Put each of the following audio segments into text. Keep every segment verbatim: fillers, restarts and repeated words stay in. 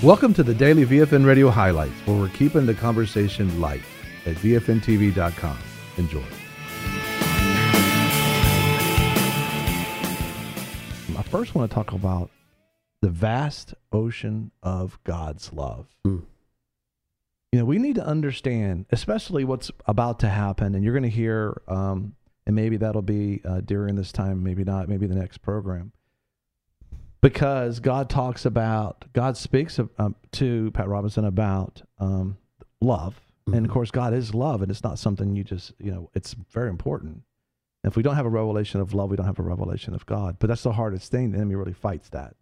Welcome to the Daily V F N Radio Highlights, where we're keeping the conversation light at V F N T V dot com. Enjoy. I first want to talk about the vast ocean of God's love. Mm. You know, we need to understand, especially what's about to happen, and you're going to hear, um, and maybe that'll be uh, during this time, maybe not, maybe the next program. Because God talks about, God speaks of, um, to Pat Robinson about um, love. Mm-hmm. And of course, God is love, and it's not something you just, you know, it's very important. If we don't have a revelation of love, we don't have a revelation of God. But that's the hardest thing. The enemy really fights that.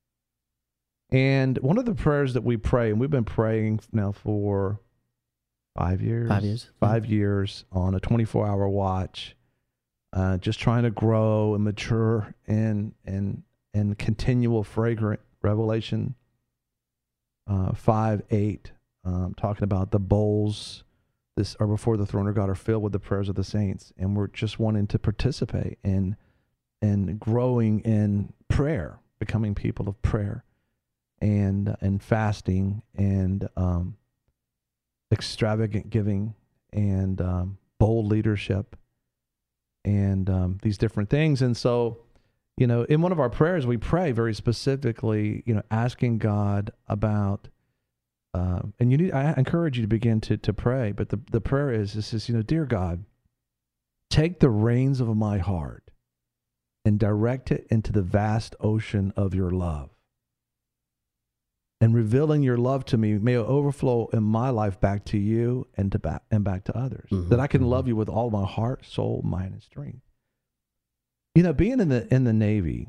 And one of the prayers that we pray, and we've been praying now for five years. Five years. Five yeah. years on a twenty-four hour watch, uh, just trying to grow and mature and, and, and continual fragrant revelation, uh, five, eight, um, talking about the bowls this are before the throne of God are filled with the prayers of the saints. And we're just wanting to participate in, in growing in prayer, becoming people of prayer and, and fasting and, um, extravagant giving and, um, bold leadership and, um, these different things. And so, you know, in one of our prayers, we pray very specifically, you know, asking God about, uh, and you need, I encourage you to begin to to pray, but the, the prayer is, this is, you know, dear God, take the reins of my heart and direct it into the vast ocean of your love. And revealing your love to me, may it overflow in my life back to you and to back and back to others, mm-hmm. that I can mm-hmm. love you with all my heart, soul, mind, and strength. You know, being in the in the Navy,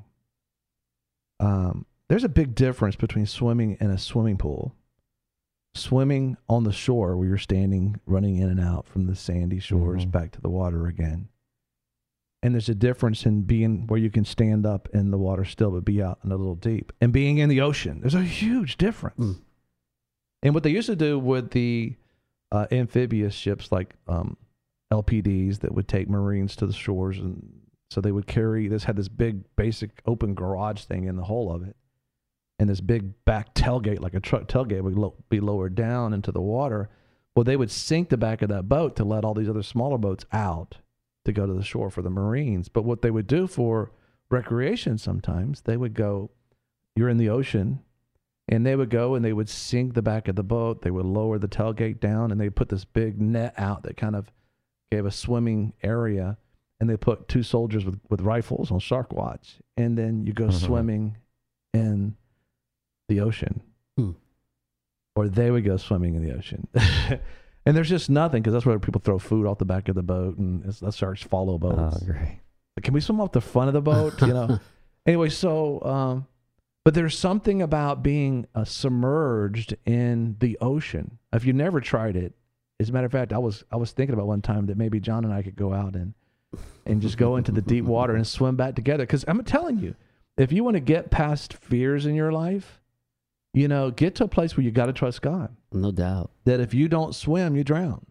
um, there's a big difference between swimming in a swimming pool, swimming on the shore where you're standing, running in and out from the sandy shores mm-hmm. back to the water again. And there's a difference in being where you can stand up in the water still, but be out in a little deep, and being in the ocean. There's a huge difference. Mm. And what they used to do with the uh, amphibious ships like um, L P Ds that would take Marines to the shores, and so they would carry, this had this big basic open garage thing in the hull of it. And this big back tailgate, like a truck tailgate, would lo- be lowered down into the water. Well, they would sink the back of that boat to let all these other smaller boats out to go to the shore for the Marines. But what they would do for recreation sometimes, they would go, you're in the ocean, and they would go and they would sink the back of the boat. They would lower the tailgate down, and they put this big net out that kind of gave a swimming area. And they put two soldiers with, with rifles on shark watch. And then you go mm-hmm. swimming in the ocean. Hmm. Or they would go swimming in the ocean. And there's just nothing, because that's where people throw food off the back of the boat, and it's, that's sharks follow boats. Oh, great. Can we swim off the front of the boat? You know. Anyway, so, um, but there's something about being uh, submerged in the ocean. If you never tried it, as a matter of fact, I was I was thinking about one time that maybe John and I could go out and and just go into the deep water and swim back together. Because I'm telling you, if you want to get past fears in your life, you know, get to a place where you got to trust God. No doubt. That if you don't swim, you drown.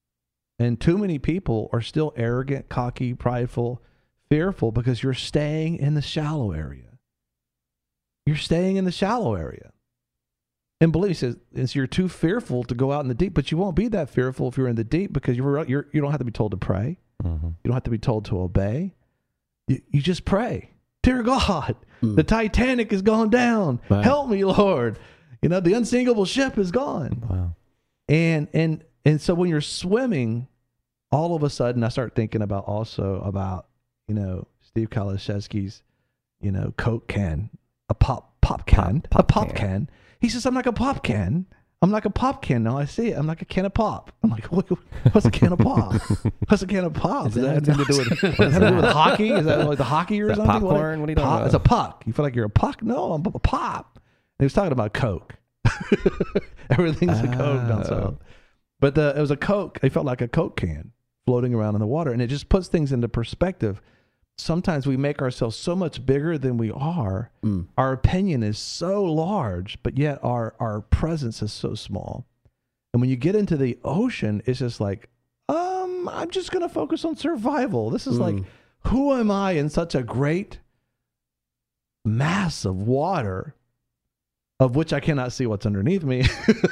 And too many people are still arrogant, cocky, prideful, fearful, because you're staying in the shallow area. You're staying in the shallow area. And believe me, says, is you're too fearful to go out in the deep, but you won't be that fearful if you're in the deep, because you're, you're, you don't have to be told to pray. Mm-hmm. You don't have to be told to obey. You, you just pray. Dear God, mm. the Titanic has gone down. Wow. Help me, Lord. You know, the unsinkable ship is gone. Wow. And and and so when you're swimming, all of a sudden I start thinking about also about, you know, Steve Kaliszewski's, you know, Coke can, a pop pop can, pop, pop a pop can. can. He says, I'm like a pop can. I'm like a pop can. Now I see it. I'm like a can of pop. I'm like, what's a can of pop? What's a can of pop? Is that anything to do with, does that have to do with hockey? Is that like the hockey or is that something? Popcorn? What are you talking pop, about? It's a puck. You feel like you're a puck? No, I'm a pop. And he was talking about Coke. Everything's oh. a Coke down south. But the, it was a Coke. It felt like a Coke can floating around in the water. And it just puts things into perspective. Sometimes we make ourselves so much bigger than we are. Mm. Our opinion is so large, but yet our, our presence is so small. And when you get into the ocean, it's just like, um, I'm just going to focus on survival. This is mm. like, who am I in such a great mass of water of which I cannot see what's underneath me.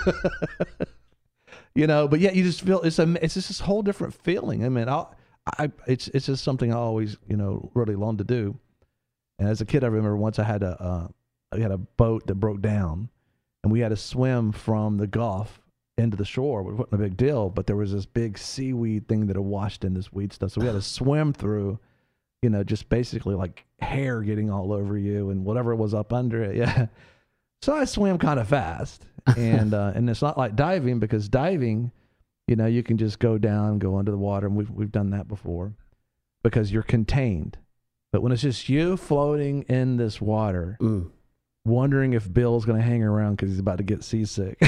You know, but yeah, you just feel it's a it's just this whole different feeling. I mean, I, I it's it's just something I always, you know, really long to do. And as a kid, I remember once I had a uh, I had a boat that broke down, and we had to swim from the Gulf into the shore. It wasn't a big deal, but there was this big seaweed thing that had washed in this weed stuff, so we had to swim through. You know, just basically like hair getting all over you and whatever was up under it. Yeah. So I swam kind of fast, and uh, and it's not like diving, because diving, you know, you can just go down, go under the water, and we've we've done that before, because you're contained. But when it's just you floating in this water, mm. wondering if Bill's going to hang around because he's about to get seasick.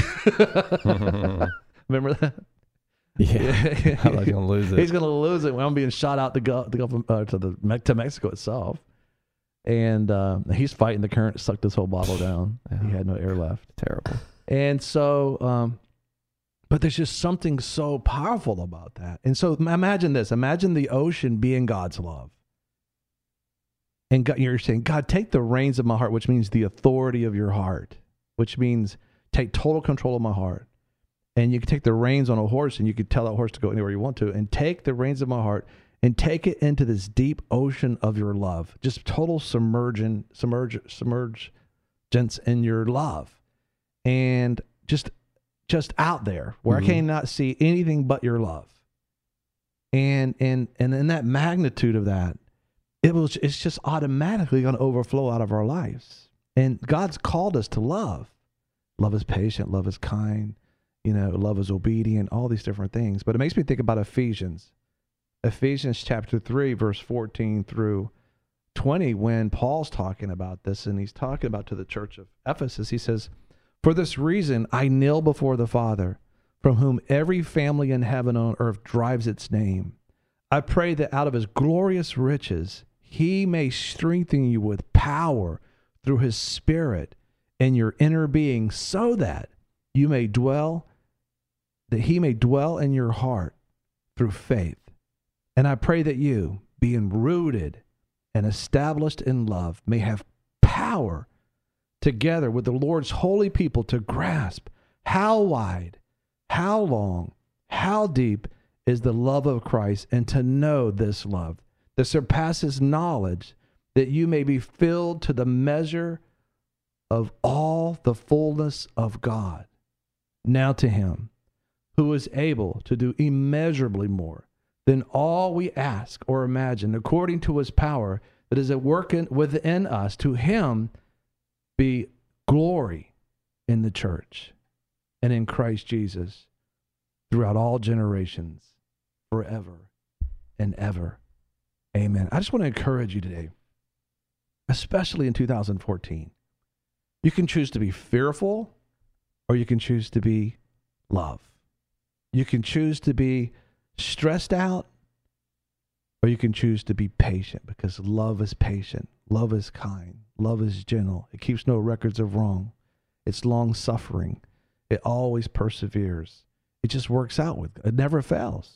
Remember that? Yeah, how am I gonna lose it? He's gonna lose it when I'm being shot out the Gulf, the Gulf uh, to the to Mexico itself, and uh, he's fighting the current, sucked this whole bottle down. Yeah. He had no air left. Terrible. And so, um, but there's just something so powerful about that. And so, imagine this: imagine the ocean being God's love, and God, you're saying, God, take the reins of my heart, which means the authority of your heart, which means take total control of my heart. And you can take the reins on a horse, and you could tell that horse to go anywhere you want to, and take the reins of my heart and take it into this deep ocean of your love. Just total submergence, submerge, submergence in your love. And just, just out there where mm-hmm. I cannot see anything but your love. And, and, and in that magnitude of that, it was, it's just automatically going to overflow out of our lives. And God's called us to love. Love is patient. Love is kind. You know, love is obedient, all these different things. But it makes me think about Ephesians. Ephesians chapter three, verse fourteen through twenty, when Paul's talking about this, and he's talking about to the church of Ephesus, he says, "For this reason I kneel before the Father, from whom every family in heaven and on earth derives its name. I pray that out of his glorious riches he may strengthen you with power through his Spirit in your inner being, so that you may dwell that he may dwell in your heart through faith. And I pray that you, being rooted and established in love, may have power together with the Lord's holy people to grasp how wide, how long, how deep is the love of Christ, and to know this love that surpasses knowledge, that you may be filled to the measure of all the fullness of God. Now to him who is able to do immeasurably more than all we ask or imagine, according to his power that is at work in, within us, to him be glory in the church and in Christ Jesus throughout all generations, forever and ever. Amen. I just want to encourage you today, especially in two thousand fourteen. You can choose to be fearful, or you can choose to be love. You can choose to be stressed out, or you can choose to be patient, because love is patient. Love is kind. Love is gentle. It keeps no records of wrong. It's long-suffering. It always perseveres. It just works out with, it never fails.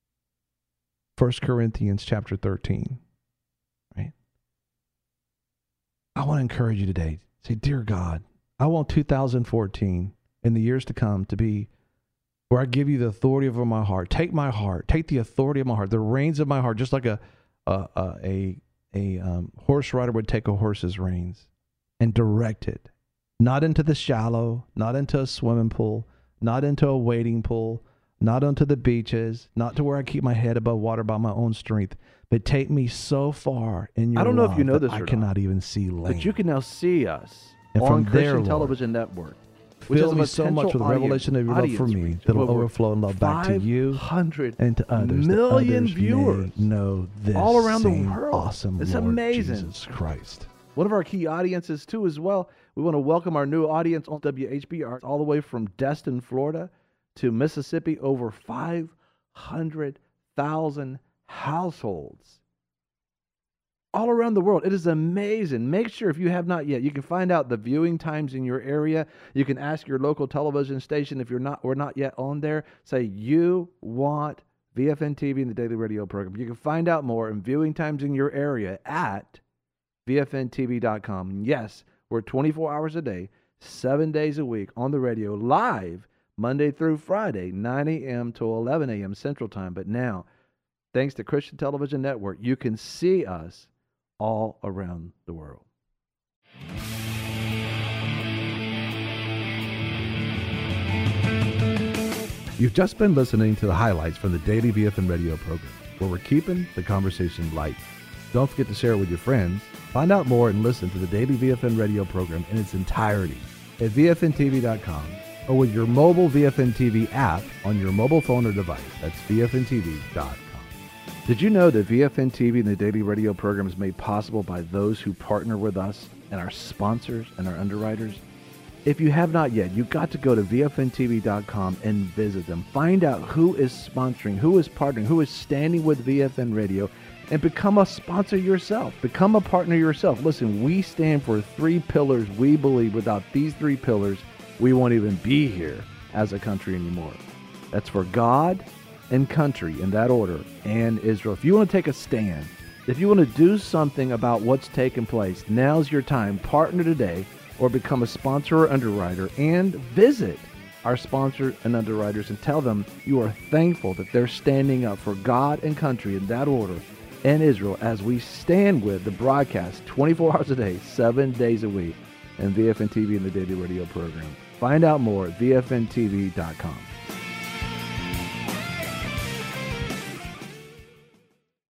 First Corinthians chapter thirteen, right? I want to encourage you today. Say, dear God, I want two thousand fourteen and the years to come to be where I give you the authority over my heart. Take my heart. Take the authority of my heart, the reins of my heart, just like a a a, a um, horse rider would take a horse's reins, and direct it, not into the shallow, not into a swimming pool, not into a wading pool, not onto the beaches, not to where I keep my head above water by my own strength, but take me so far in your I don't know if you know this or I not, cannot even see land. but you can now see us and on from Christian there, Lord, Television Network. Which fill is me so much with the revelation of your love for me that will overflow in love back to you and to others. Million others viewers may know this all around the same world. Awesome It's Lord amazing. Jesus Christ. One of our key audiences, too, as well. We want to welcome our new audience on W H B R, all the way from Destin, Florida, to Mississippi. Over five hundred thousand households all around the world. It is amazing. Make sure, if you have not yet, you can find out the viewing times in your area. You can ask your local television station if you're not we're not yet on there. Say you want V F N T V and the Daily Radio program. You can find out more and viewing times in your area at V F N T V dot com. Yes, we're twenty-four hours a day, seven days a week on the radio, live Monday through Friday, nine a.m. to eleven a.m. Central Time. But now, thanks to Christian Television Network, you can see us all around the world. You've just been listening to the highlights from the Daily V F N Radio program, where we're keeping the conversation light. Don't forget to share it with your friends. Find out more and listen to the Daily V F N Radio program in its entirety at V F N T V dot com or with your mobile V F N T V app on your mobile phone or device. That's V F N T V dot com. Did you know that V F N T V and the Daily Radio program is made possible by those who partner with us and our sponsors and our underwriters? If you have not yet, you've got to go to V F N T V dot com and visit them. Find out who is sponsoring, who is partnering, who is standing with V F N Radio, and become a sponsor yourself. Become a partner yourself. Listen, we stand for three pillars we believe. Without these three pillars, we won't even be here as a country anymore. That's for God and country, in that order, and Israel. If you want to take a stand, if you want to do something about what's taking place, now's your time. Partner today, or become a sponsor or underwriter, and visit our sponsors and underwriters and tell them you are thankful that they're standing up for God and country in that order and Israel as we stand with the broadcast twenty-four hours a day, seven days a week, and V F N T V and the Daily Radio program. Find out more at V F N T V dot com.